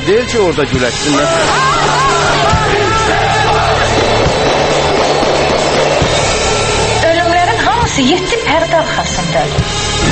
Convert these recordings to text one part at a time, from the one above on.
deyil ki, orada güləşsinlər. Ölümlərin hamısı 7 pərdə arxasındadır.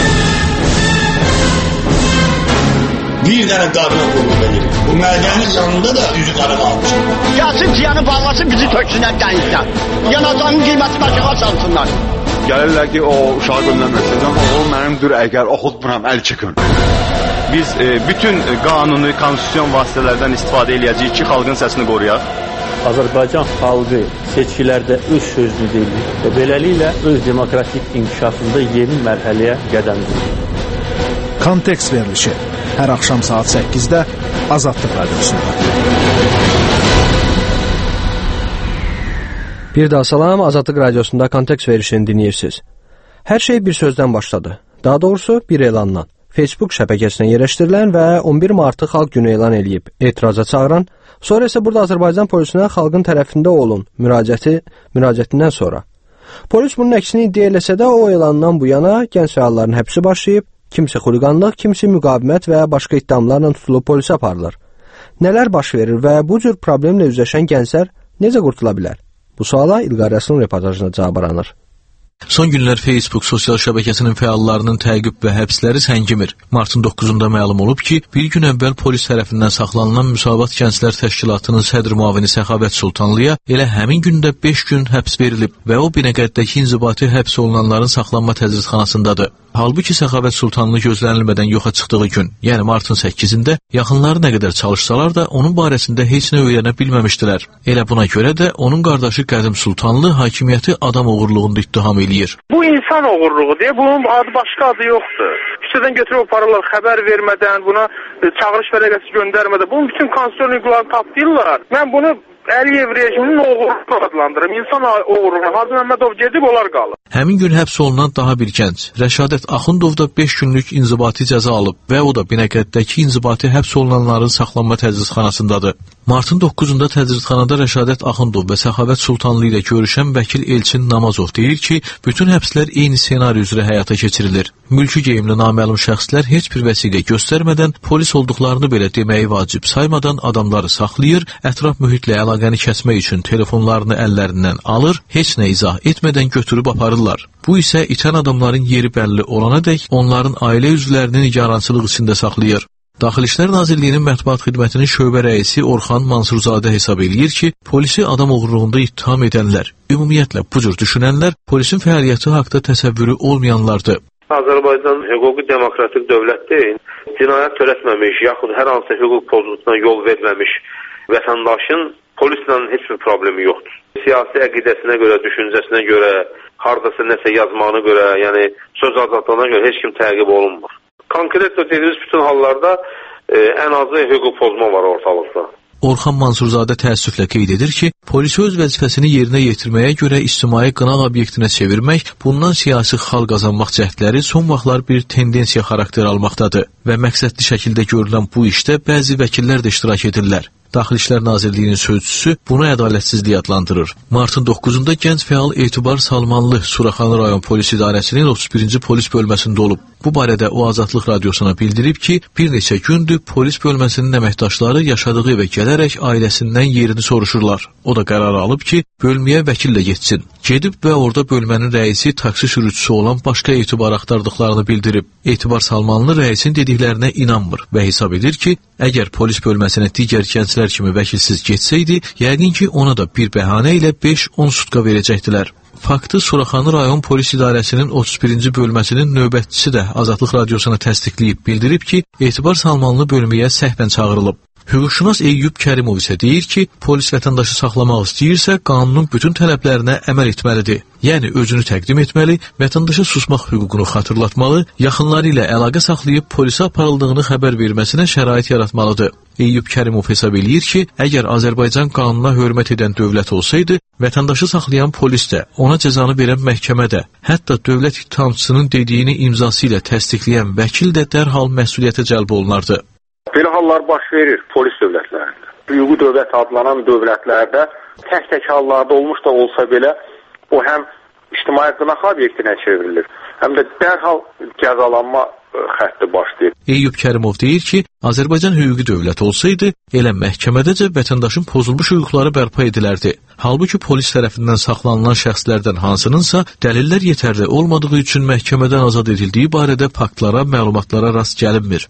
Bir dənə qadına qulluq edir. Bu mədənin yanında da üzü qara qalmış. Gəlsin ciyanı bağlasın, bizi töksünlər dənizdən. Yanacağının qiyməti başa çalsınlar. Gəlirlər ki, o uşağı göndərməsin, amma o mənimdir, əgər oxutmuram, əl çəkin. Biz bütün qanuni, konstitusiyon vasitələrdən istifadə edəcəyik ki, xalqın səsini qoruyaq. Azərbaycan xalqı seçkilərdə öz sözünü deyir və beləliklə öz demokratik inkişafında yeni mərhələyə qədəm qoyur. Kontekst verilişi hər axşam saat 8-də Azadlıq Radiosunda. Bir daha salam, Azadlıq Radiosunda kontekst verilişini dinləyirsiniz. Hər şey bir sözdən başladı. Daha doğrusu bir elandan. Facebook şəbəkəsinə yerləşdirilən və 11 Martı Xalq Günü elan edib etiraza çağıran, sonra isə burada Azərbaycan polisinə xalqın tərəfində olun müraciətindən sonra. Polis bunun əksini iddia eləsə də o elandan bu yana gənc fəalların həbsi başlayıb, kimsə xuliqanlıq, kimsə müqavimət və başqa ittihamlarla tutulub polisə aparılır. Nələr baş verir və bu cür problemlə üzləşən gənclər necə qurtula bilər? Bu suala İlqar Rəsulun reportajına cavab aranır. Son günlər Facebook sosial şəbəkəsinin fəallarının təqib və həbsləri səngimir. Martın 9-da məlum olub ki, bir gün əvvəl polis tərəfindən saxlanılan Müsavat Gənclər Təşkilatının sədr müavini Səxavət Sultanlıya elə həmin gündə 5 gün həbs verilib və o Binəqəddəki inzibati həbs olunanların saxlanma təcridxanasındadır. Halbuki Səxavət Sultanlı gözlənilmədən yoxa çıxdığı gün, yəni martın 8-də yaxınları nə qədər çalışsalar da onun barəsində heç nə öyrənə bilməmişdilər. Elə buna görə də onun qardaşı Qədim Sultanlı hakimiyyəti adam oğurluğunda ittiham eləyir. Bu insan oğurluğu deyə, bunun adı başqa adı yoxdur. Küçədən götürüb aparırlar, xəbər vermədən, buna çağırış vərəqəsi göndərmədən. Bunun bütün konstitusiyon hüquqlarını tapdırırlar. Mən bunu Əliyev rejiminin oğurluğunu adlandırım. İnsan oğurluğuna Hacı Məmmədov gedib, onlar qalır. Həmin gün həbs olunan daha bir gənc, Rəşadət Axundov da 5 günlük inzibati cəza alıb və o da Binəqəddəki inzibati həbs olunanların saxlanma təcridxanasındadır. Martın 9-da təcridxanada Rəşadət Axundov və Səxavət Sultanlı ilə görüşən vəkil Elçin Namazov deyir ki, bütün həbslər eyni ssenari üzrə həyata keçirilir. Mülki geyimli naməlum şəxslər heç bir vəsiqə göstərmədən, polis olduqlarını belə deməyi vacib saymadan adamları saxlayır, ətraf mühitlə əlaqəni kəsmək üçün telefonlarını əllərindən alır, heç nə izah etmədən götürüb aparırlar. Bu isə itən adamların yeri bəlli olana dək onların ailə üzvlərini nigarançılıq içində saxlayır. Daxili İşlər Nazirliyinin mətbuat xidmətinin şöbə rəisi Orxan Mansurzadə hesab eləyir ki, polisi adam oğurluğunda ittiham edənlər, ümumiyyətlə bu cür düşünənlər polisin fəaliyyəti haqda təsəvvürü olmayanlardır. Azərbaycan hüquqi demokratik dövlətdir. Cinayət törətməmiş, yaxud hər hansı hüquq pozuntusuna yol verməmiş vətəndaşın polislə heç bir problemi yoxdur. Siyasi əqidəsinə görə, düşüncəsinə görə, hardasa nəsə yazmağına görə, yəni söz azadlığına görə heç kim təqib olunmur. Konkret dediyimiz bütün hallarda ən azı hüquq pozma var ortalıqda. Orxan Mansurzadə təəssüflə qeyd edir ki, polisi öz vəzifəsini yerinə yetirməyə görə ictimai qınaq obyektinə çevirmək, bundan siyasi xal qazanmaq cəhdləri son vaxtlar bir tendensiya xarakter almaqdadır və məqsədli şəkildə görülən bu işdə bəzi vəkillər də iştirak edirlər. Daxili İşlər Nazirliyinin sözçüsü bunu ədalətsizlik adlandırır. Martın 9-da gənc fəal Etibar Salmanlı Suraxanı rayon polis idarəsinin 31-ci polis bölməsində olub. Bu barədə o Azadlıq Radiosuna bildirib ki, bir neçə gündür polis bölməsinin əməkdaşları yaşadığı evə gələrək ailəsindən yerini soruşurlar. O da qərar alıb ki, bölməyə vəkillə getsin. Gedib və orada bölmənin rəisi taksi sürücüsü olan başqa Etibar axtardıqlarını bildirib. Etibar Salmanlı rəisin dediklərinə inanmır və hesab edir ki, əgər polis bölməsinə digər gənclər kimi vəkilsiz getsəydi, yəqin ki, ona da bir bəhanə ilə 5-10 sutka verəcəkdilər. Faktı Suraxanı rayon polis idarəsinin 31-ci bölməsinin növbətçisi də Azadlıq Radiosuna təsdiqləyib bildirib ki, Etibar Salmanlı bölməyə səhvən çağırılıb. Hüquqşünas Eyyub Kərimov isə deyir ki, polis vətəndaşı saxlamaq istəyirsə, qanunun bütün tələblərinə əməl etməlidir. Yəni, özünü təqdim etməli, vətəndaşa susmaq hüququnu xatırlatmalı, yaxınları ilə əlaqə saxlayıb polisə aparıldığını xəbər verməsinə şərait yaratmalıdır. Eyyub Kərimov hesab eləyir ki, əgər Azərbaycan qanuna hörmət edən dövlət olsaydı, vətəndaşı saxlayan polis də, ona cəzanı verən məhkəmə də, hətta dövlət ittihamçısının dediyini imzası ilə təsdiqləyən vəkil də dərhal məsuliyyətə cəlb olunardı. Belə hallar baş verir polis dövlətlərində. Hüquqi dövlət adlanan dövlətlərdə tək hallarda olmuş da olsa belə, o həm ictimai qınaq obyektinə çevrilir. Həm də dərhal cəzalanma xətti başlayır. Eyüp Kərimov deyir ki, Azərbaycan hüquqi dövlət olsaydı, elə məhkəmədəcə vətəndaşın pozulmuş hüquqları bərpa edilərdi. Halbuki polis tərəfindən saxlanılan şəxslərdən hansınınsa dəlillər yetərli olmadığı üçün məhkəmədən azad edildiyi barədə faktlara, məlumatlara rast gəlinmir.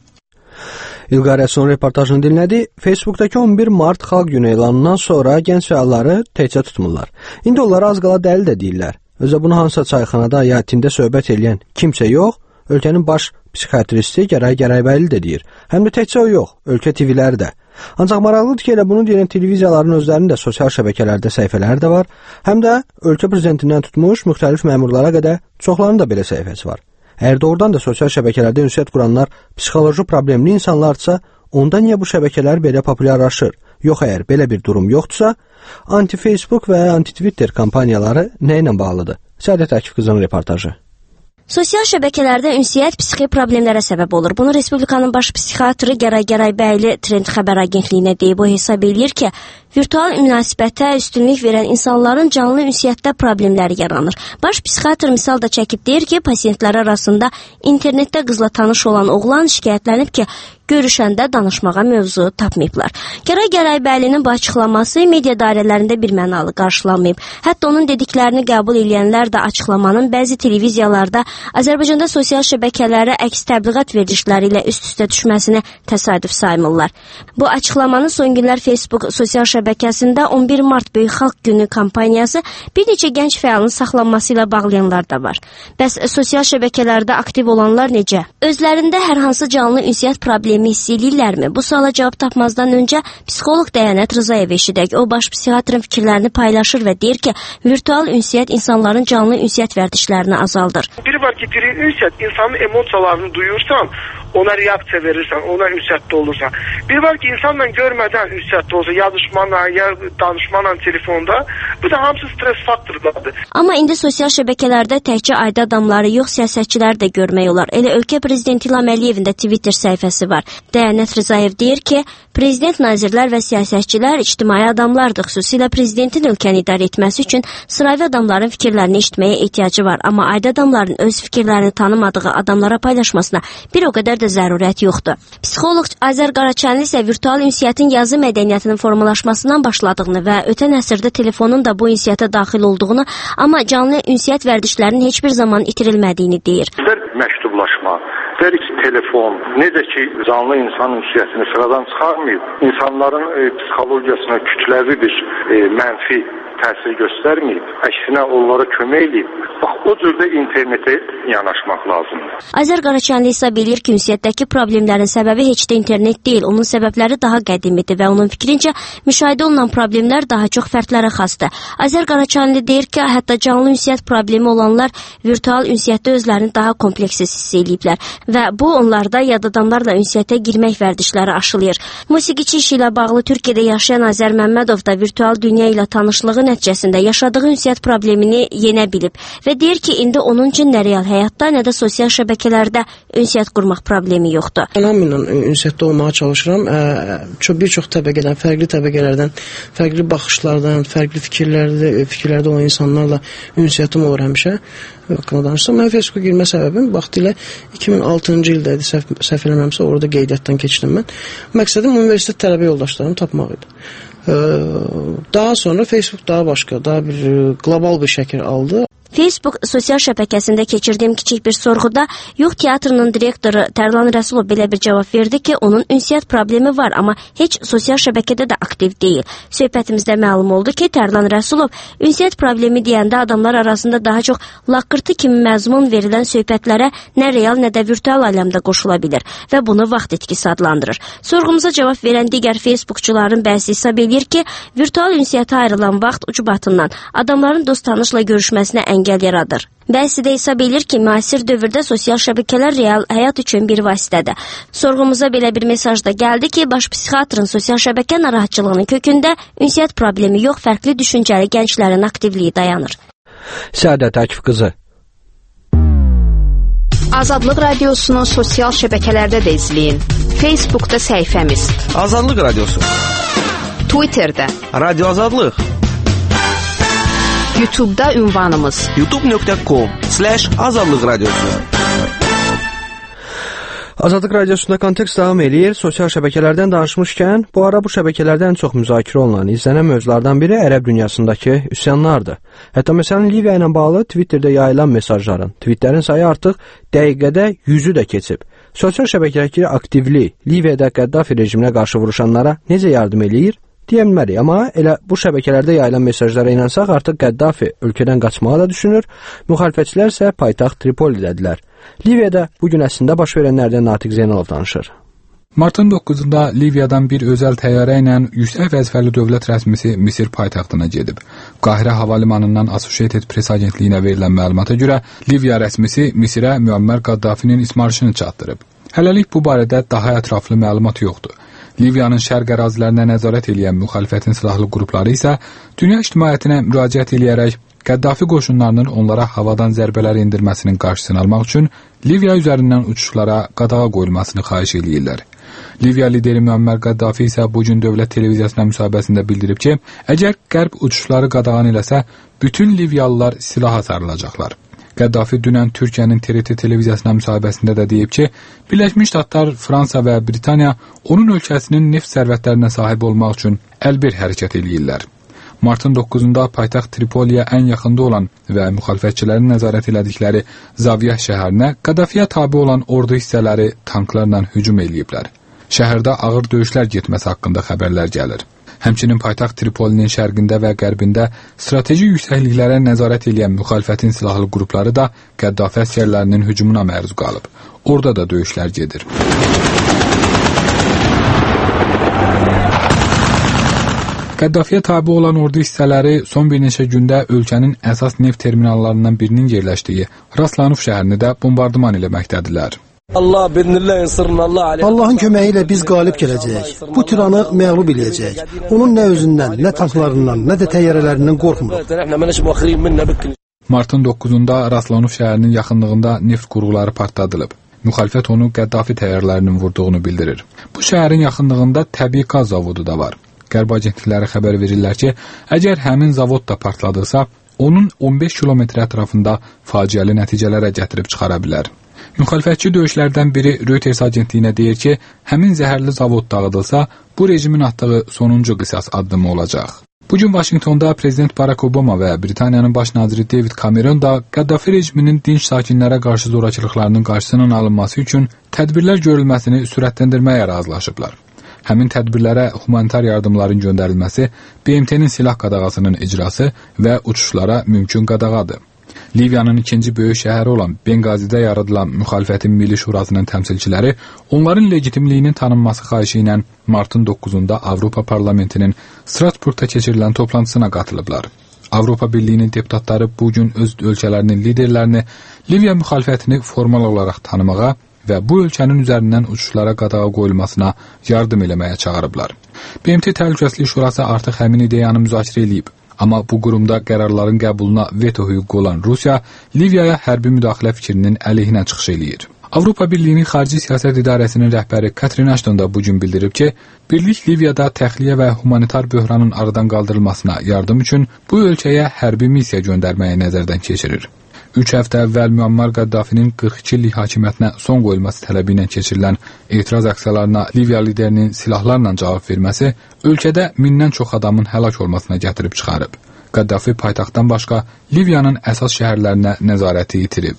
İlqar Rəsul reportajını dinlədi. Facebookdakı 11 mart xalq günü elanından sonra gənc fəalları təkcə tutmurlar. İndi onlara az qala dəli də deyirlər. Özə bunu hansısa çayxanada ya tində söhbət edən kimsə yox, ölkənin baş psixiatristi Gəray Gəraybəli də deyir. Həm də təkcə o yox, ölkə TV-ləri də. Ancaq maraqlıdır ki, elə bunu deyən televiziyaların özlərinin də sosial şəbəkələrdə səhifələri də var. Həm də ölkə prezidentindən tutmuş müxtəlif məmurlara qədər çoxlarının da belə səhifəsi var. Əgər doğrudan da sosial şəbəkələrdə ünsiyyət quranlar psixoloji problemli insanlardırsa, onda niyə bu şəbəkələr belə populyarlaşır? Yox, əgər belə bir durum yoxdursa, anti-Facebook və anti-Twitter kampaniyaları nə ilə bağlıdır? Səadət Akif qızının reportajı. Sosial şəbəkələrdə ünsiyyət psixi problemlərə səbəb olur. Bunu Respublikanın baş psixiatrı Gəray Gəraybəli Trend xəbər agentliyinə deyib. O hesab edir ki, virtual münasibətə üstünlük verən insanların canlı ünsiyyətdə problemləri yaranır. Baş psixiatr misal da çəkib deyir ki, pasiyentlər arasında internetdə qızla tanış olan oğlan şikayətlənib ki, görüşəndə danışmağa mövzu tapmayıblar. Gəray Gəraybəlinin bu açıqlaması media dairələrində bir mənalı qarşılanmayıb. Hətta onun dediklərini qəbul edənlər də açıqlamanın bəzi televiziyalarda Azərbaycanda sosial şəbəkələrə əks təbliğat verilişləri ilə üst-üstə düşməsini təsadüf saymırlar. Bu açıqlamanın son günlər Facebook sosial şəbəkəsində 11 mart Böyük Xalq Günü kampaniyası bir neçə gənc fəalın saxlanması ilə bağlayanlar da var. Bəs sosial şəbəkələrdə aktiv olanlar necə? Özlərində hər hansı canlı ünsiyyət problemi hiss edirlərmi? Bu suala cavab tapmazdan öncə psixoloq Dəyanət Rızayev eşidək. O baş psixiatrın fikirlərini paylaşır və deyir ki, virtual ünsiyyət insanların canlı ünsiyyət vərdişlərini azaldır. Bir var ki, bir ünsiyyət insanın emosiyalarını duyursan, ona reaksiya verirsən, ona ünsiyyətdə olursan. Bir var ki, insanla görmədən ünsiyyətdə olsa, yazışmanla, ya danışmanla telefonda, bu da hamısı stres faktorlardır. Amma indi sosial şəbəkələrdə təkcə adi adamları yox, siyasətçiləri də görmək olar. Elə ölkə prezidenti İlham Əliyevin də Twitter səhifəsi var. Dəyanət Rızayev deyir ki, prezident, nazirlər və siyasətçilər ictimai adamlardır. Xüsusilə prezidentin ölkəni idarə etməsi üçün sıraylı adamların fikirlərini eşitməyə ehtiyacı var. Amma adi adamların öz fikirlərini tanımadığı adamlara paylaşmasına bir o qədər də zərurət yoxdur. Psixoloq Azər Qaraçanlı isə virtual ünsiyyətin yazı mədəniyyətinin formalaşmasından başladığını və ötən əsrdə telefonun da bu ünsiyyətə daxil olduğunu, amma canlı ünsiyyət vərdişlərinin heç bir zaman itirilmədiyini deyir. Məktublaşma, telefon, necə ki canlı insan ünsiyyətini sıradan çıxarmayıb, insanların psixologiyasına kütləvi bir mənfi təsir göstərməyib, əksinə onlara kömək edib. Bax, o cürdə internetə yanaşmaq lazımdır. Azər Qaraçanlı isə bilir ki, ünsiyyətdəki problemlərin səbəbi heç də internet deyil, onun səbəbləri daha qədimidir və onun fikrincə müşahidə olunan problemlər daha çox fərdlərə xasdır. Azər Qaraçanlı deyir ki, hətta canlı ünsiyyət problemi olanlar virtual ünsiyyətdə özlərini daha kompleksiz hiss ediblər və bu onlarda yad adamlarla ünsiyyətə girmək vərdişləri aşılayır. Musiqiçi işi ilə bağlı Türkiyədə yaşayan Azər Məmmədov da virtual dünya ilə tanışlığı nəticəsində yaşadığı ünsiyyət problemini yenə bilib və deyir ki, indi onun üçün nə real həyatda, nə də sosial şəbəkələrdə ünsiyyət qurmaq problemi yoxdur. Hamıyla ünsiyyətdə olmağa çalışıram. Bir çox təbəqədən, fərqli təbəqələrdən, fərqli baxışlardan, fərqli fikirlərdə olan insanlarla ünsiyyətim olur həmişə. Haqqında danışsam, mən Facebook'a girmə səbəbim vaxtilə 2006-cı ildə idi, səhv eləmirəmsə, orada qeydiyyatdan keçdim mən. Məqsədim universitet tələbə yoldaşlarımı tapmaq idi. Daha sonra Facebook daha başqa, daha bir qlobal bir şəkil aldı. Facebook sosial şəbəkəsində keçirdiyim kiçik bir sorğuda Yox teatrının direktoru Tərlan Rəsulov belə bir cavab verdi ki, onun ünsiyyət problemi var, amma heç sosial şəbəkədə də aktiv deyil. Söhbətimizdə məlum oldu ki, Tərlan Rəsulov ünsiyyət problemi deyəndə adamlar arasında daha çox laqqırtı kimi məzmun verilən söhbətlərə nə real, nə də virtual aləmdə qoşula bilir və bunu vaxt etkisi adlandırır. Sorğumuza cavab verən digər Facebookçuların bəzi hesab edir ki, virtual ünsiyyətə ayrılan vaxt ucbatından adamların dost-tanışla görüşməsinə əngəl yaradır. Bəzi də hesab edir ki, müasir dövrdə sosial şəbəkələr real həyat üçün bir vasitədir. Sorğumuza belə bir mesaj da gəldi ki, baş psixiatrın sosial şəbəkə narahatçılığının kökündə ünsiyyət problemi yox, fərqli düşüncəli gənclərin aktivliyi dayanır. Səadət Akif qızı. Azadlıq Radiosunu sosial şəbəkələrdə də izləyin. Facebookda səhifəmiz Azadlıq Radiosu, Twitterdə Radio Azadlıq, YouTube-da ünvanımız youtube.com/azadlıq radiosu. Azadlıq radiosunda kontekst davam eləyir. Sosial şəbəkələrdən danışmışkən, bu ara bu şəbəkələrdə ən çox müzakirə olunan, izlənən mövzulardan biri ərəb dünyasındakı üsyanlardır. Hətta məsələn Liviya ilə bağlı Twitterdə yayılan mesajların, tweetlərin sayı artıq dəqiqədə 100-ü də keçib. Sosial şəbəkədəki aktivlik Liviyada Qəddafi rejiminə qarşı vuruşanlara necə yardım eləyir? Deyə bilmərik, amma elə bu şəbəkələrdə yayılan mesajlara inansaq, artıq Qəddafi ölkədən qaçmağı da düşünür, müxalifətçilər isə paytaxt Tripolidədirlər. Liviyada bugün əslində baş verənlərdən Natiq Zeynalov danışır. Martın 9-da Liviyadan bir özəl təyyarə ilə yüksək vəzifəli dövlət rəsmisi Misir paytaxtına gedib. Qahirə hava limanından Associated Press agentliyinə verilən məlumata görə Liviya rəsmisi Misirə Müammar Qaddafinin ismarışını çatdırıb. Hələlik bu barədə daha ətraflı məlumat yoxdur. Liviyanın şərq ərazilərinə nəzarət edən müxalifətin silahlı qrupları isə dünya ictimaiyyətinə müraciət edərək Qəddafi qoşunlarının onlara havadan zərbələr endirməsinin qarşısını almaq üçün Liviya üzərindən uçuşlara qadağa qoyulmasını xahiş edirlər. Liviya lideri Müammar Qaddafi isə bu gün dövlət televiziyasına müsahibəsində bildirib ki, əgər qərb uçuşları qadağan eləsə, bütün Liviyalılar silaha sarılacaqlar. Qəddafi dünən Türkiyənin TRT televiziyasına müsahibəsində də deyib ki, Birləşmiş Ştatlar, Fransa və Britaniya onun ölkəsinin neft sərvətlərinə sahib olmaq üçün əlbir hərəkət edirlər. Martın 9-da paytaxt Tripoliyə ən yaxında olan və müxalifətçilərin nəzarət elədikləri Zaviyah şəhərinə Qəddafiyə tabe olan ordu hissələri tanklarla hücum eləyiblər. Şəhərdə ağır döyüşlər getməsi haqqında xəbərlər gəlir. Həmçinin paytaxt Tripolinin şərqində və qərbində strateji yüksəkliklərə nəzarət edən müxalifətin silahlı qrupları da Qəddafi əsgərlərinin hücumuna məruz qalıb. Orada da döyüşlər gedir. Qəddafiyə tabi olan ordu hissələri son bir neçə gündə ölkənin əsas neft terminallarından birinin yerləşdiyi Raslanuf şəhərini də bombardıman eləməkdədirlər. Allahın köməyi ilə biz qalib gələcəyik. Bu tiranı məğlub eləyəcəyik. Onun nə özündən, nə tanklarından, nə də təyyarələrindən qorxmuruq. Martın 9-da Raslanuf şəhərinin yaxınlığında neft qurğuları partladılıb. Müxalifət onu Qəddafi təyyarələrinin vurduğunu bildirir. Bu şəhərin yaxınlığında təbii qaz zavodu da var. Qərb agentlikləri xəbər verirlər ki, əgər həmin zavod da partladısa, onun 15 kilometr ətrafında faciəli nəticələrə gətirib çıxara bilər. Müxalifətçi döyüşlərdən biri Reuters agentliyinə deyir ki, həmin zəhərli zavod dağıdılsa, bu rejimin atdığı sonuncu qisas addımı olacaq. Bugün Vaşinqtonda Prezident Barack Obama və Britaniyanın baş naziri David Cameron da Qəddafi rejiminin dinç sakinlərə qarşı zorakılıqlarının qarşısının alınması üçün tədbirlər görülməsini sürətləndirməyə razılaşıblar. Həmin tədbirlərə humanitar yardımların göndərilməsi, BMT-nin silah qadağasının icrası və uçuşlara mümkün qadağadır. Liviyanın ikinci böyük şəhəri olan Benqazidə yaradılan müxalifətin Milli Şurasının təmsilçiləri onların legitimliyinin tanınması xahişi ilə martın 9-da Avropa Parlamentinin Strasburgda keçirilən toplantısına qatılıblar. Avropa Birliyinin deputatları bugün öz ölkələrinin liderlərini Liviya müxalifətini formal olaraq tanımağa və bu ölkənin üzərindən uçuşlara qadağa qoyulmasına yardım eləməyə çağırıblar. BMT Təhlükəsizlik Şurası artıq həmin ideyanı müzakirə edib. Amma bu qurumda qərarların qəbuluna veto hüququ olan Rusiya Liviyaya hərbi müdaxilə fikrinin əleyhinə çıxış eləyir. Avropa Birliyinin Xarici Siyasət İdarəsinin rəhbəri Catherine Ashton da bugün bildirib ki, Birlik Liviyada təxliyə və humanitar böhranın aradan qaldırılmasına yardım üçün bu ölkəyə hərbi missiya göndərməyi nəzərdən keçirir. 3 həftə əvvəl Müammar Qaddafinin 42 illik hakimiyyətinə son qoyulması tələbi ilə keçirilən etiraz aksiyalarına Liviya liderinin silahlarla cavab verməsi ölkədə mindən çox adamın həlak olmasına gətirib çıxarıb. Qaddafi paytaxtdan başqa Liviyanın əsas şəhərlərinə nəzarəti yitirib.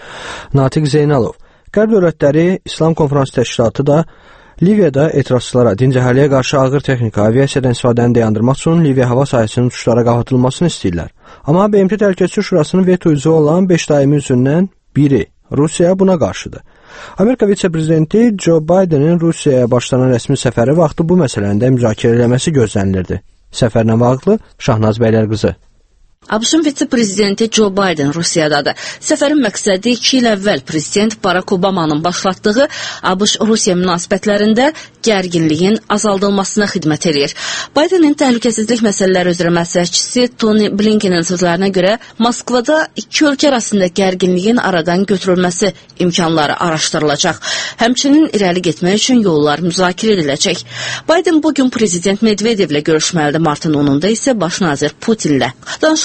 Natiq Zeynalov, Qərb dövlətləri İslam Konfransı Təşkilatı da Liviyada etirazçılara, dinc əhaliyə qarşı ağır texnika, aviasiyadan istifadəni dayandırmaq üçün Liviya hava sahəsinin uçuşlara qapatılmasını istəyirlər. Amma BMT Təhlükəsizlik Şurasının veto üzvü olan 5 daimi üzvündən biri Rusiya buna qarşıdır. Amerika vitse-prezidenti Joe Bidenin Rusiyaya başlanan rəsmi səfəri vaxtı bu məsələndə müzakirə eləməsi gözlənilirdi. Səfərlə bağlı Şahnaz Bəylərqızı. ABŞ-ın vitse-prezidenti Joe Biden Rusiyadadır. Səfərin məqsədi 2 il əvvəl prezident Barack Obama'nın başlatdığı ABŞ-Rusiya münasibətlərində gərginliyin azaldılmasına xidmət edir. Bidenin təhlükəsizlik məsələləri üzrə məsləhətçisi Tony Blinkenin sözlərinə görə Moskvada iki ölkə arasında gərginliyin aradan götürülməsi imkanları araşdırılacaq. Həmçinin irəli getmək üçün yollar müzakirə ediləcək. Biden bugün prezident Medvedevlə görüşməlidir. Martın 10-da isə baş nazir Putinlə. Danışıqlar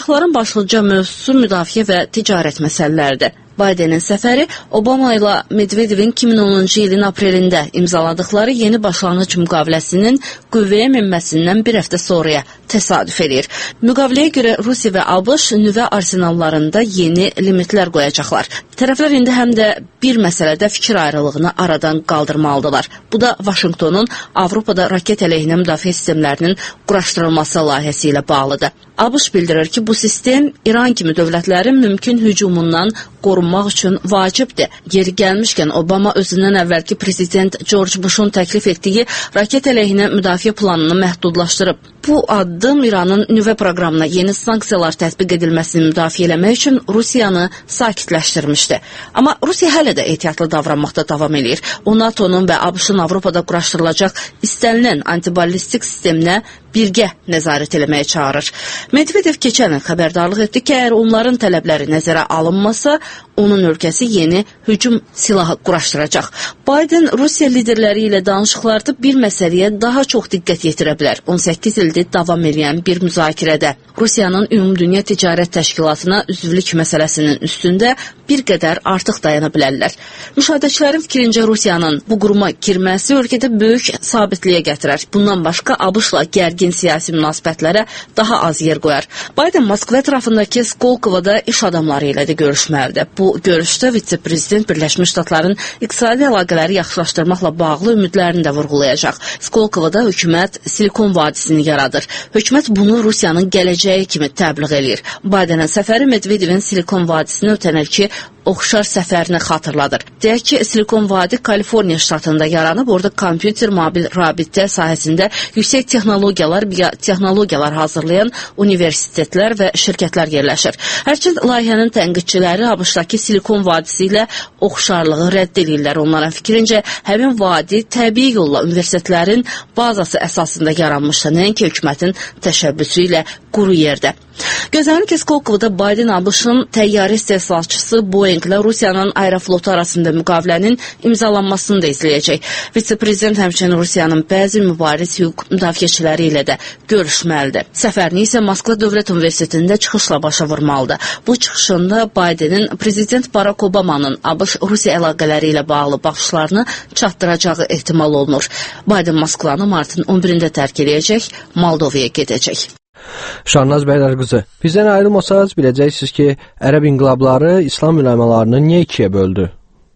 Danışıqların başlıca mövzusu müdafiə və ticarət məsələləridir. Bidenin səfəri Obama ilə Medvedevin 2010-cu ilin aprelində imzaladıkları yeni başlanğıc müqaviləsinin qüvvəyə minməsindən bir həftə sonraya təsadüf edir. Müqaviləyə görə Rusiya və ABŞ nüvə arsenallarında yeni limitlər qoyacaqlar. Tərəflər indi həm də bir məsələdə fikir ayrılığını aradan qaldırmalıdırlar. Bu da Vaşinqtonun Avropada raket əleyhinə müdafiə sistemlərinin quraşdırılması layihəsi ilə bağlıdır. ABŞ bildirir ki, bu sistem İran kimi dövlətlərin mümkün hücumundan qorunmaq üçün vacibdir. Yeri gəlmişkən Obama özündən əvvəlki prezident George Bush'un təklif etdiyi raket əleyhinə müdafiə planını məhdudlaşdırıb. Bu addım İranın nüvə proqramına yeni sanksiyalar tətbiq edilməsini müdafiə eləmək üçün Rusiyanı sakitləşdirmişdi. Amma Rusiya hələ də ehtiyatlı davranmaqda davam edir. O NATO'nun və ABŞ-ın Avropada quraşdırılacaq istənilən antiballistik sisteminə birgə nəzarət eləməyə çağırır. Medvedev keçən il xəbərdarlıq etdi ki, əgər onların tələbləri nəzərə alınmasa, onun ölkəsi yeni hücum silahı quraşdıracaq. Biden Rusiya liderləri ilə danışıqlarda bir məsələyə daha çox diqqət yetirə bilər. 18 ildir davam edən bir müzakirədə Rusiyanın Ümumdünya Ticarət Təşkilatına üzvlük məsələsinin üstündə bir qədər artıq dayana bilərlər. Müşahidəçilərin fikrincə Rusiyanın bu quruma girməsi ölkədə böyük sabitliyə gətirər. Bundan başqa ABŞ-la gərgin siyasi münasibətlərə daha az yer qoyar. Biden Moskva ətrafındakı Skolkovada iş adamları ilə də görüşməlidir. Bu görüşdə vitse-prezident Birləşmiş Ştatların iqtisadi əlaqələri yaxşılaşdırmaqla bağlı ümidlərini də vurğulayacaq. Skolkovada hökumət Silikon vadisini yaradır. Hökumət bunu Rusiyanın gələcəyi kimi təbliğ edir. Bidenin səfəri Medvedevin Silikon vadisini ötən ilki oxşar səfərini xatırladır. Deyək ki, Silikon Vadi Kaliforniya ştatında yaranıb, orada kompüter mobil rabitə sahəsində yüksək texnologiyalar, biotexnologiyalar hazırlayan universitetlər və şirkətlər yerləşir. Hərçənd layihənin tənqidçiləri ABŞ-dakı Silikon Vadisi ilə oxşarlığı rədd edirlər. Onların fikrincə, həmin vadi təbii yolla universitetlərin bazası əsasında yaranmışdı, nəinki hökumətin təşəbbüsü ilə quru yerdə. Gözlənilir ki, Skolkovda Biden ABŞ-ın təyyarə istehsalçısı Boeing ilə Rusiyanın aeroflotu arasında müqavilənin imzalanmasını da izləyəcək. Vitse-prezident həmçinin Rusiyanın bəzi mübariz hüquq müdafiəçiləri ilə də görüşməlidir. Səfərini isə Moskva Dövlət Universitetində çıxışla başa vurmalıdır. Bu çıxışında Bidenin prezident Barack Obama'nın ABŞ-Rusiya əlaqələri ilə bağlı baxışlarını çatdıracağı ehtimal olunur. Biden Moskvanı martın 11-də tərk edəcək, Moldovaya gedəcək. Şahnaz Bəylərqızı, bizdən ayrılmasanız biləcəksiniz ki, ərəb inqilabları İslam üləmalarını niyə ikiyə böldü?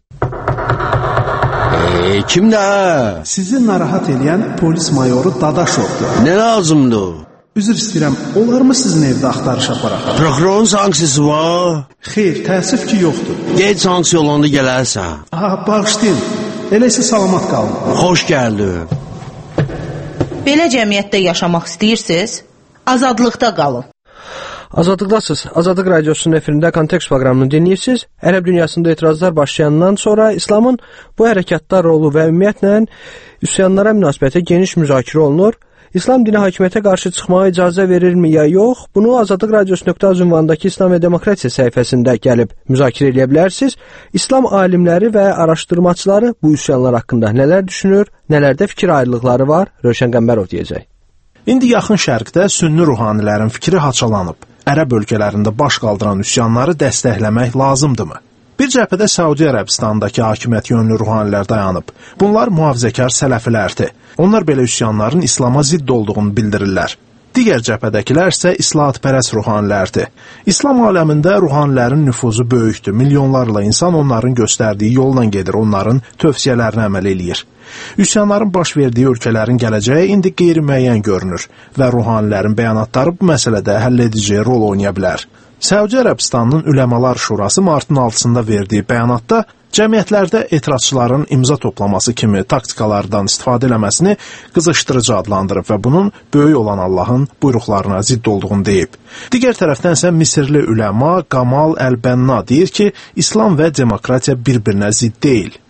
Kimdə? Sizi narahat edən polis mayoru Dadaşovdur. Nə lazımdır? Üzr istəyirəm, olar mı sizin evdə axtarış aparaq? Prokurorun sanksiyası var? Xeyr, təəssüf ki, yoxdur. Qeyd sanksiya olanda gələrsən. Bağışlayın, elə isə salamat qalın. Xoş gəldin. Belə cəmiyyətdə yaşamaq istəyirsiniz? Azadlıqda qalın. Azadlıqdasınız. Azadlıq radiosunun efirində Kontekst proqramını dinləyirsiniz. Ərəb dünyasında etirazlar başlayandan sonra İslamın bu hərəkatda rolu və ümumiyyətlə üsyanlara münasibəti geniş müzakirə olunur. İslam dini hakimiyyətə qarşı çıxmağa icazə verirmi ya yox? Bunu Azadlıq Radiosu.az ünvanındakı İslam və Demokratiya səhifəsində gəlib müzakirə edə bilərsiniz. İslam alimləri və araşdırmaçıları bu üsyanlar haqqında nələr düşünür, nələrdə fikir ayrılıqları var? Rövşən Qəmbərov deyəcək. İndi yaxın şərqdə sünni ruhanilərin fikri haçalanıb. Ərəb ölkələrində baş qaldıran üsyanları dəstəkləmək lazımdırmı? Bir cəbhədə Səudi Ərəbistanındakı hakimiyyət yönlü ruhanilər dayanıb. Bunlar mühafizəkar sələfilərdir. Onlar belə üsyanların İslama zidd olduğunu bildirirlər. Digər cəbhədəkilər isə islahatpərəst ruhanilərdir. İslam aləmində ruhanilərin nüfuzu böyükdür. Milyonlarla insan onların göstərdiyi yolla gedir, onların tövsiyələrinə əməl eləyir. Üsyanların baş verdiyi ölkələrin gələcəyi indi qeyri-müəyyən görünür və ruhanilərin bəyanatları bu məsələdə həlledici rol oynaya bilər. Səudi Ərəbistanının Üləmalar Şurası martın 6-sında verdiyi bəyanatda cəmiyyətlərdə etirazçıların imza toplaması kimi taktikalardan istifadə eləməsini qızışdırıcı adlandırıb və bunun böyük olan Allahın buyruqlarına zidd olduğunu deyib. Digər tərəfdən isə Misirli üləma Qamal Əl-Bənna deyir ki, İslam və demokratiya bir-birinə zidd deyil.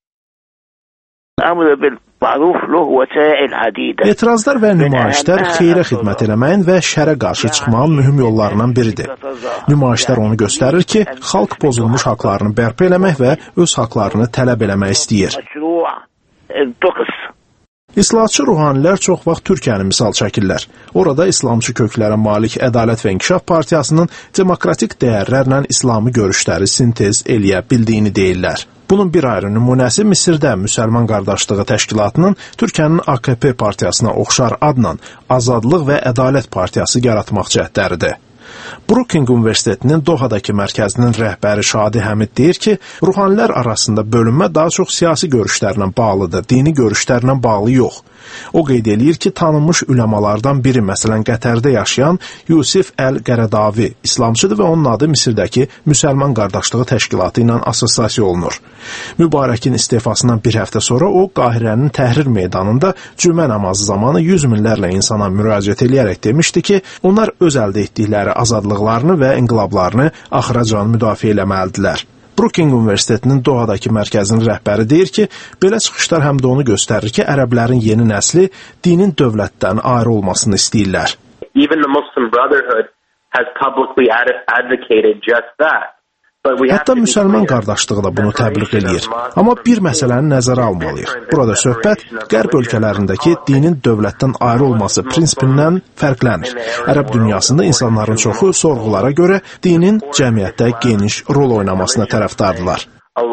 Etirazlar və nümayişlər xeyrə xidmət eləməyin və şərə qarşı çıxmağın mühüm yollarından biridir. Nümayişlər onu göstərir ki, xalq pozulmuş haqlarını bərpa eləmək və öz haqlarını tələb eləmək istəyir. İslahatçı ruhanilər çox vaxt Türkiyəni misal çəkirlər. Orada İslamçı köklərə malik Ədalət və İnkişaf Partiyasının demokratik dəyərlərlə İslamı görüşləri sintez eləyə bildiyini deyirlər. Bunun bir ayrı nümunəsi Misirdə Müsəlman Qardaşlığı Təşkilatının Türkiyənin AKP partiyasına oxşar adla Azadlıq və Ədalət Partiyası yaratmaq cəhdləridir. Brookings Universitetinin Dohadakı mərkəzinin rəhbəri Şadi Həmid deyir ki, ruhanilər arasında bölünmə daha çox siyasi görüşlərlə bağlıdır, dini görüşlərlə bağlı yox. O qeyd eləyir ki, tanınmış üləmalardan biri, məsələn Qətərdə yaşayan Yusif Əl-Qərədavi, İslamçıdır və onun adı Misirdəki Müsəlman Qardaşlığı Təşkilatı ilə assosiasiya olunur. Mübarəkin istifasından bir həftə sonra o, Qahirənin Təhrir meydanında cümə namazı zamanı 100 minlərlə insana müraciət eləyərək demişdi ki, onlar öz əldə etdikləri azadlıqlarını və inqilablarını axıracan müdafiə eləməlidirlər. Brookings Universitetinin Dohadakı mərkəzinin rəhbəri deyir ki, belə çıxışlar həm də onu göstərir ki, ərəblərin yeni nəsli dinin dövlətdən ayrı olmasını istəyirlər. Even the Muslim Brotherhood has publicly advocated just that. Hətta müsəlman qardaşlığı da bunu təbliğ eləyir. Amma bir məsələni nəzərə almalıyıq. Burada söhbət Qərb ölkələrindəki dinin dövlətdən ayrı olması prinsipindən fərqlənir. Ərəb dünyasında insanların çoxu sorğulara görə dinin cəmiyyətdə geniş rol oynamasına tərəfdardırlar.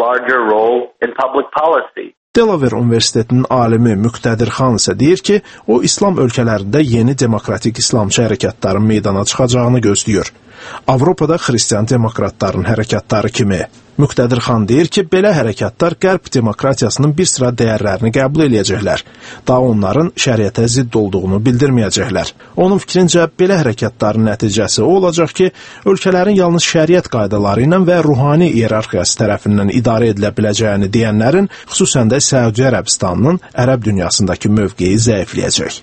Delaware Universitetinin alimi Müqtədir Xan isə deyir ki, o İslam ölkələrində yeni demokratik İslamçı hərəkatların meydana çıxacağını gözləyir. Avropada xristian demokratların hərəkatları kimi. Müqtədir Xan deyir ki, belə hərəkatlar Qərb demokratiyasının bir sıra dəyərlərini qəbul eləyəcəklər. Daha onların şəriətə zidd olduğunu bildirməyəcəklər. Onun fikrincə, belə hərəkatların nəticəsi o olacaq ki, ölkələrin yalnız şəriət qaydaları ilə və ruhani iyerarxiyası tərəfindən idarə edilə biləcəyini deyənlərin, xüsusən də Səudiyyə Ərəbistanının ərəb dünyasındakı mövqeyi zəifləyəcək.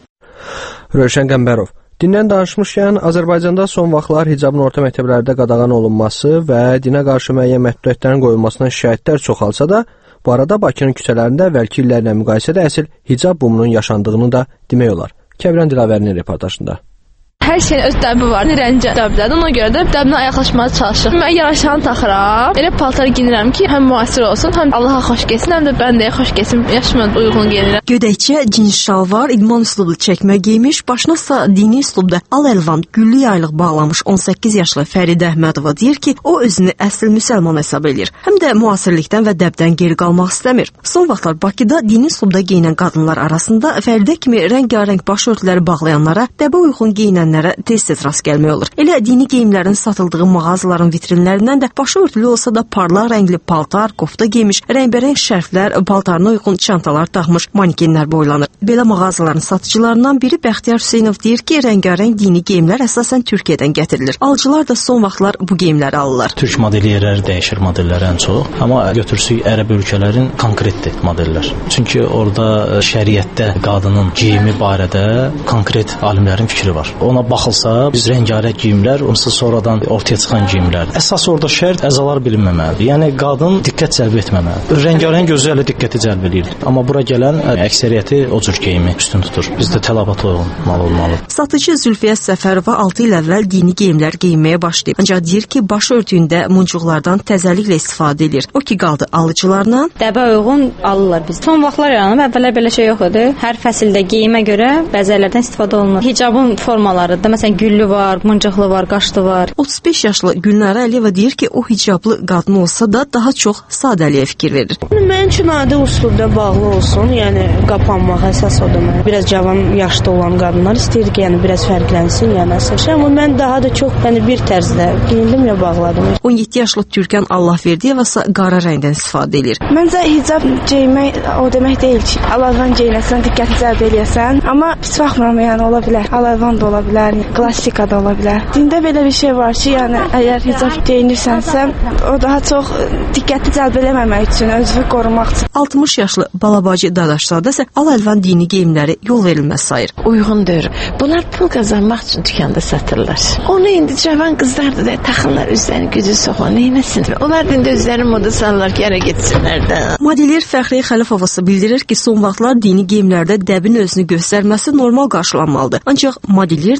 Rövşən Qəmbərov. Dindən danışmışkən, Azərbaycanda son vaxtlar hicabın orta məktəblərdə qadağan olunması və dinə qarşı müəyyən məhdudiyyətlərin qoyulmasına şikayətlər çoxalsa da, bu arada Bakının küçələrində əvvəlki illərlə müqayisədə əsl hicab bumunun yaşandığını da demək olar. Kəbirən Dilavərinin reportajında. Hər şeyin öz dəbi var, rəncə dəbdədir. Ona görə də dəbinə yaxlaşmağa çalışırıq. Mən yaraşanı taxıram, elə paltar giyinirəm ki, həm müasir olsun, həm Allaha xoş gəlsin, həm də bəndəyə xoş gəlsin. Yaşıma uyğun geyinirəm. Gödəkçə, cins şalvar, idman üslublu çəkmə geymiş, başına ise dini üslubda al-əlvan güllü yaylıq bağlamış 18 yaşlı Fəridə Əhmədova deyir ki, o özünü əsl müsəlman hesab edir. Həm də müasirlikdən və dəbdən geri qalmaq istəmir. Son vaxtlar Bakıda dini üslubda geyinən qadınlar arasında Fəridə kimi rəngarəng başörtüləri bağlayanlara, dəbə uyğun geyinənlərə tez-tez rast gəlmək olur. Elə dini geyimlərin satıldığı mağazaların vitrinlərindən də başörtülü olsa da parlaq rəngli paltar, kofta geymiş, rəngbərəng şərflər, paltarına uyğun çantalar taxmış manekenlər boylanır. Belə mağazaların satıcılarından biri Bəxtiyar Hüseynov deyir ki, rəngarəng dini geyimlər əsasən Türkiyədən gətirilir. Alıcılar da son vaxtlar bu geyimləri alırlar. Türk modeliyerləri dəyişir modellər ən çox, amma götürsük ərəb ölkələrin konkretdir modellər. Çünki orada şəriətdə qadının geyimi barədə konkret alimlərin fikri var. Ona baxılsa, biz rəngarəng geyimlər, onsuz sonradan ortaya çıxan geyimlər. Əsas orada şərt əzalar bilinməməlidir. Yəni qadın diqqət cəlb etməməlidir. Rəngarəng gözü ilə diqqəti cəlb edir. Amma bura gələn əksəriyyəti o cür geyimi üstün tutur. Bizdə tələbata uyğun olmalı. Satıcı Zülfiyə Səfərova 6 il əvvəl dini geyimlər geyinməyə başlayıb. Ancaq deyir ki, başörtüyündə muncuqlardan təzəliklə istifadə edir. O ki qaldı alıcılarla. Dəbə uyğun alırlar biz. Son vaxtlar yaranıb, əvvəllər belə şey yox idi. Hər fəsildə geyimə görə bəzəklərdən istifadə olunur. Hicabın formaları da məsələn güllü var, mıncıqlı var, qaşlı var. 35 yaşlı Gülnara Əliyeva deyir ki, o hicablı qadın olsa da daha çox sadəliyə fikir verir. Mən üçün adi üslubda bağlı olsun, yəni qapanmaq əsas odur. Biraz cavan yaşda olan qadınlar istəyir ki, yəni biraz fərqlənsin, yəni əsas. Amma mən daha da çox bir tərzdə geyindim ya bağladım. 17 yaşlı Türkan Allahverdiyeva isə qara rəngdən istifadə edir. Məncə hicab geyinmək o demək deyil ki, al-əlvan geyinəsən, diqqəti cəlb eləyəsən, amma pis baxmıram, yəni ola bilər. Al-əlvan da ola bilər, klassika da ola bilər. Dində belə bir şey var ki, yəni əgər hicab geyinirsənsə, o daha çox diqqəti cəlb eləməmək üçün, özünü qorumaq üçün. 60 yaşlı Balabacı Dadaşzadə isə al-əlvan dini geyimləri yol verilməz sayır. Uyğundur. Bunlar pul qazanmaq üçün dükkanda satırlar. Onu indi cavan qızlar da taxırlar, üzlərini gücü soxan, neyməsinlər. Onlar dində özlərini moda salırlar ki, ərə getsinlər də. Modelyer Fəxriyə Xəlifova bildirir ki, son vaxtlar dini geyimlərdə dəbin özünü göstərməsi normal qarşılanmalıdır. Ancaq modelyer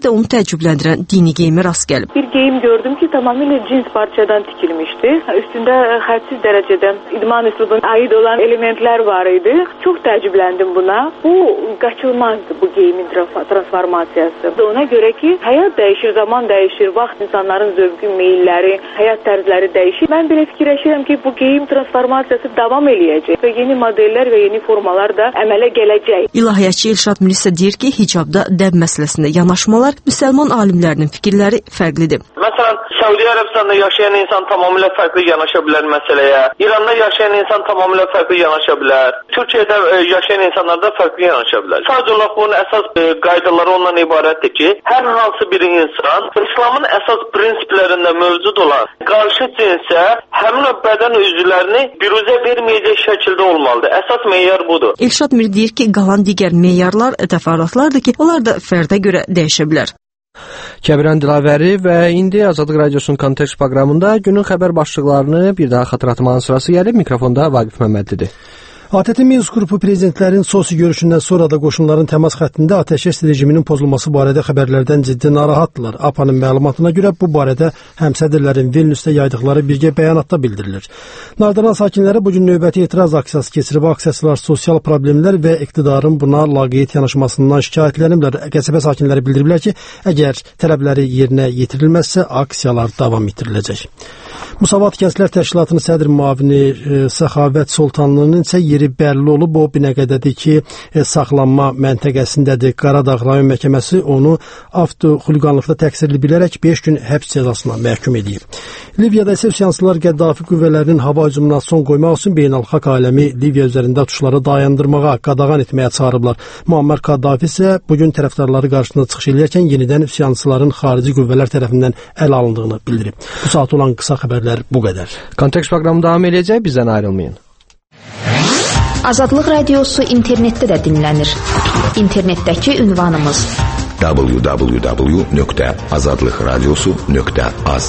də onu təəccübləndirən dini geyimə rast gəlib. Bir geyim gördüm ki, tamamilə cins parçadan tikilmişdi. Üstündə hədsiz dərəcədə idman üslubuna aid olan elementlər var idi. Çox təəccübləndim buna. Bu qaçılmazdı, bu geyimin transformasiyası. Ona görə ki, həyat dəyişir, zaman dəyişir, vaxt insanların zövqü, meyilləri, həyat tərzləri dəyişir. Mən belə fikirləşirəm ki, bu geyim transformasiyası davam eləyəcək və yeni modellər və yeni formalar da əmələ gələcək. İlahiyyatçı Elşad Miri isə deyir ki, hicabda dəb məsələsində yanaşmalar müsəlman alimlərinin fikirləri fərqlidir. Məsələn, Səudiyyə Ərəbistanda yaşayan insan tamamilə fərqli yanaşa bilər məsələyə. İranda yaşayan insan tamamilə fərqli yanaşa bilər. Türkiyədə yaşayan insanlar da fərqli yanaşa bilər. Sadəcə olaraq bunun əsas qaydaları ondan ibarətdir ki, hər hansı bir insan İslamın əsas prinsiplərində mövcud olan qarşı cinsə həmin o bədən üzvlərini biruzə verməyəcək şəkildə olmalıdır. Əsas meyar budur. Elşad Miri deyir ki, qalan digər meyarlar, təfərrüatlardır ki, onlar da fərdə görə dəyişə bilər. Kəbirən Dilavəri və indi Azadlıq Radiosunun Kontekst proqramında günün xəbər başlıqlarını bir daha xatırlatmanın sırası gəlib. Mikrofonda Vaqif Məmmədlidir. ATƏT Minsk qrupu prezidentlərin Sosi görüşündən sonra da qoşunların təmas xəttində atəşkəs rejiminin pozulması barədə xəbərlərdən ciddi narahatdırlar. APA-nın məlumatına görə bu barədə həmsədrlərin Vilniusda yaydıqları birgə bəyanatda bildirilir. Nardaran sakinləri bugün növbəti etiraz aksiyası keçirib. Aksiyaçılar sosial problemlər və iqtidarın buna laqeyd yanaşmasından şikayətləniblər. Qəsəbə sakinləri bildiriblər ki, əgər tələbləri yerinə yetirilməzsə aksiyalar davam etdiriləcək. Musavat Gənclər Təşkilatının sədr müavini Səxavət Sultanlının isə yeri bəlli olub. O Binəqədədir ki, saxlanma məntəqəsindədir. Qaradağ rayon məhkəməsi onu avtoxuliqanlıqda təqsirli bilərək 5 gün həbs cəzasına məhkum edib. Liviyada isə üsyançılar Qəddafi qüvvələrinin hava hücumuna son qoymaq üçün beynəlxalq aləmi Liviya üzərində uçuşları dayandırmağa, qadağan etməyə çağırıblar. Muammar Kaddafi isə bugün tərəfdarları qarşısında çıxış edərkən yenidən üsyançıların xarici qüvvələr tərəfindən əl alındığını bildirib. Bu saat olan qısa xəbərlər bu qədər. Kontekst proqramı davam edəcək, bizdən ayrılmayın. Azadlıq Radiosu internetdə də dinlənir. İnternetdəki ünvanımız www.azadlıqradiosu.az.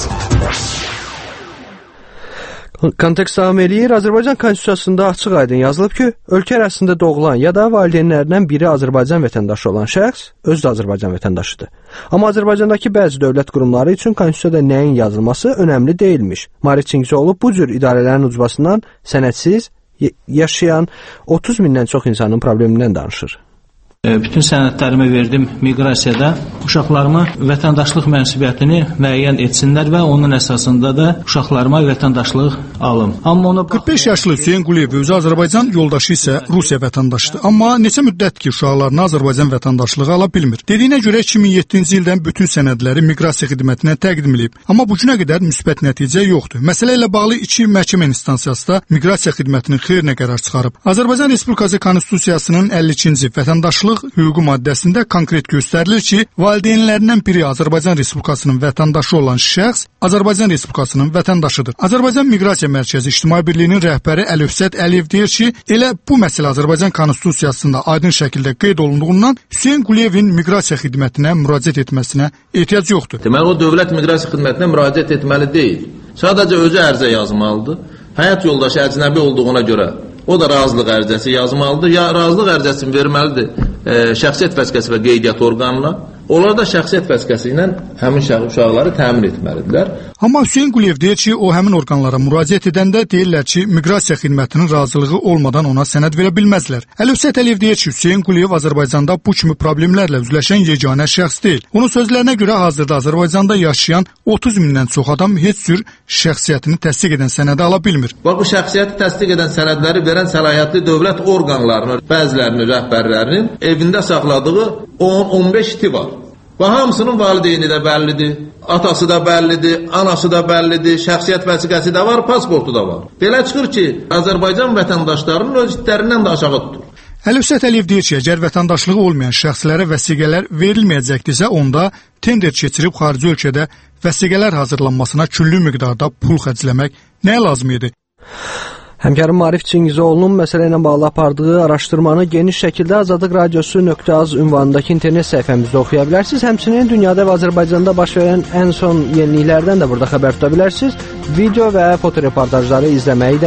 Kontekst davam eləyir. Azərbaycan Konstitusiyasında açıq-aydın yazılıb ki, ölkə ərazisində doğulan ya da valideynlərindən biri Azərbaycan vətəndaşı olan şəxs özü də Azərbaycan vətəndaşıdır. Amma Azərbaycandakı bəzi dövlət qurumları üçün Konstitusiyada nəyin yazılması önəmli deyilmiş. Marit Çingizoğlu bu cür idarələrin ucbasından sənədsiz yaşayan 30 mindən çox insanın problemindən danışır. Bütün sənədlərimi verdim miqrasiyada. Uşaqlarıma vətəndaşlıq mənsubiyyətini müəyyən etsinlər və onun əsasında da uşaqlarıma vətəndaşlıq alım. Amma ona 45 yaşlı Hüseyn Quliyev özü Azərbaycan, yoldaşı isə Rusiya vətəndaşıdır. Amma neçə müddət ki, uşaqlarına Azərbaycan vətəndaşlığı ala bilmir. Dediyinə görə 2007-ci ildən bütün sənədləri miqrasiya xidmətinə təqdim edib. Amma bu günə qədər müsbət nəticə yoxdur. Məsələ ilə bağlı 2 məhkəmə instansiyasında miqrasiya xidmətinin xeyrinə qərar çıxarıb. Azərbaycan Respublikası Konstitusiyasının 52-ci vətəndaşlıq hüququ maddəsində konkret göstərilir ki, valideynlərindən biri Azərbaycan Respublikasının vətəndaşı olan şəxs Azərbaycan Respublikasının vətəndaşıdır. Azərbaycan Miqrasiya Mərkəzi İctimai Birliyinin rəhbəri Əlövsət Əliyev deyir ki, elə bu məsələ Azərbaycan Konstitusiyasında aydın şəkildə qeyd olunduğundan Hüseyn Quliyevin miqrasiya xidmətinə müraciət etməsinə ehtiyac yoxdur. Deməli, o dövlət miqrasiya xidmətinə müraciət etməli deyil. Sadəcə özü ərizə yazmalıdır. Həyat yoldaşı əcnəbi olduğuna görə o da razılıq ərizəsi yazmalıdır. Ya razılıq ərizəsini verməlidir şəxsiyyət vəsiqəsi və qeydiyyat orqanına. Onlar da şəxsiyyət vəsiqəsi ilə həmin uşaqları təmin etməlidirlər. Amma Hüseyn Quliyev deyir ki, o həmin orqanlara müraciət edəndə deyirlər ki, miqrasiya xidmətinin razılığı olmadan ona sənəd verə bilməzlər. Əlövsət Əliyev deyir ki, Hüseyn Quliyev Azərbaycanda bu kimi problemlərlə üzləşən yeganə şəxs deyil. Onun sözlərinə görə hazırda Azərbaycanda yaşayan 30 mindən çox adam heç cür şəxsiyyətini təsdiq edən sənədi ala bilmir. Bu şəxsiyyəti təsdiq edən sənədləri verən səlahiyyətli dövlət orqanlarının, bəzilərinin rəhbərlərinin evində saxladığı 10-15 iti var. Və hamısının valideyni də bəllidir, atası da bəllidir, anası da bəllidir, şəxsiyyət vəsiqəsi də var, pasportu da var. Belə çıxır ki, Azərbaycan vətəndaşlarının öz itlərindən də aşağı tutur. Əlövsət Əliyev deyir ki, əgər vətəndaşlığı olmayan şəxslərə vəsiqələr verilməyəcəkdirsə, onda tender keçirib xarici ölkədə vəsiqələr hazırlanmasına küllü miqdarda pul xərcləmək nəyə lazım idi? Həmkarım Marif Çingizoğlu'nun məsələ ilə bağlı apardığı araşdırmanı geniş şəkildə azadlıqradiosu.az ünvanındakı internet səhifəmizdə oxuya bilərsiniz. Həmçinin dünyada və Azərbaycanda baş verən ən son yeniliklərdən də burada xəbər tuta bilərsiniz. Video və fotoreportajları izləməyi də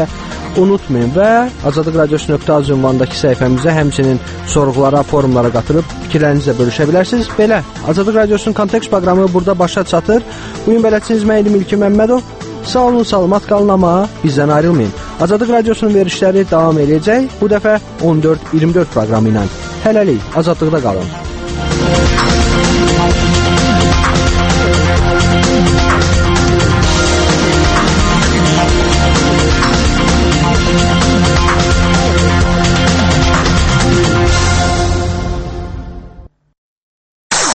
unutmayın və Azadlıq Radiosu.az ünvanındakı səhifəmizə həmçinin sorğulara, forumlara qatılıb fikirlərinizlə bölüşə bilərsiniz. Belə, Azadlıq Radiosunun Kontekst proqramı burada başa çatır. Bu gün bələdçiniz mən idim İlkin Məmmədov. Sağ olun, salamat qalın, amma bizdən ayrılmayın. Azadlıq Radiosunun verilişləri davam edəcək. Bu dəfə 14-24 proqramı ilə. Hələlik, azadlıqda qalın.